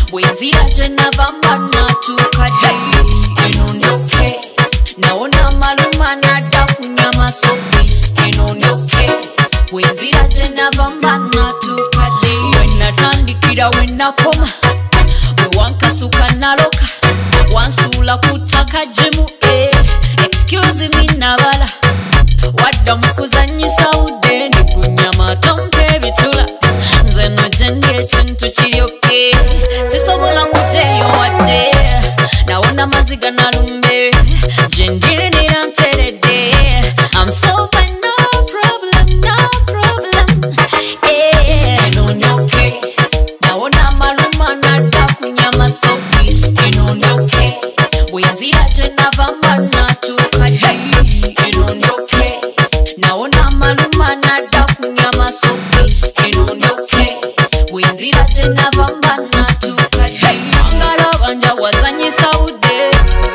bwenzira gye nava mba natuukadde eno ndyoke nawona maluma nadda kunyama sopisi eno ndyoke bwenzira gye nava mba natuukadde wenatandikira wenakoma bwe wankasuka naloka wansuula ku ttaka gemu excuse me nabala wadda mu kuzannyisa budde ndi ku nnyama tompa ebitula nze no gye ndi ekintu kiryoke sisobola kuteeyo wadde nawona maziga nalumbe gye ndirinira nteredde I'm so fine, no problem, no problem eno ndyoke nawona maluma nadda ku nnyama sopisi eno ndyoke bwenzira gye nava mba natuukadde eno ndyoke nawona maluma nadda ku nnyama sopisi eno ndyoke bwenzira gye nava mba natuukadde angala banja wazanyisa budde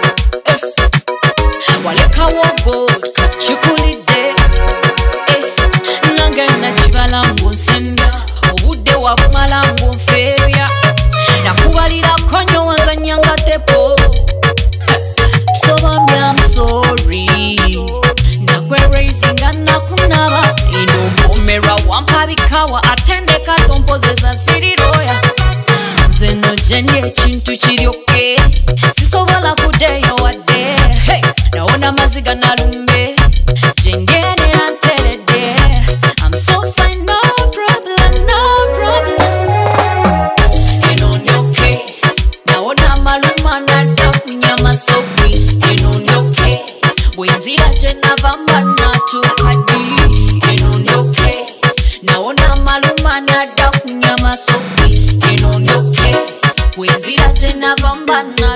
walekawo gold kakikulidde nange nakibala mbu nsenda obudde wakumala mbu nfeerya nakubalirako nnyo wazanyanga tepo sobambi I'm sorry nakweraisinga nakunaba eno mpomerwa wampabikawa atendeka tompozesa siriroya nze no gye ndi ekintu kiryoke sisobola kudeeyo wadde nawona maziga nalumbe gye ngendera nteredde I'm so fine, no problem, no problem eno ndyoke nawona maluma nadda ku nnyama sopisi eno ndyoke bwenzira gye nava mba natuukadde eno ndyoke nawona maluma nadda ku nnyama sopisi eno ndyoke bwenzira gye nava mba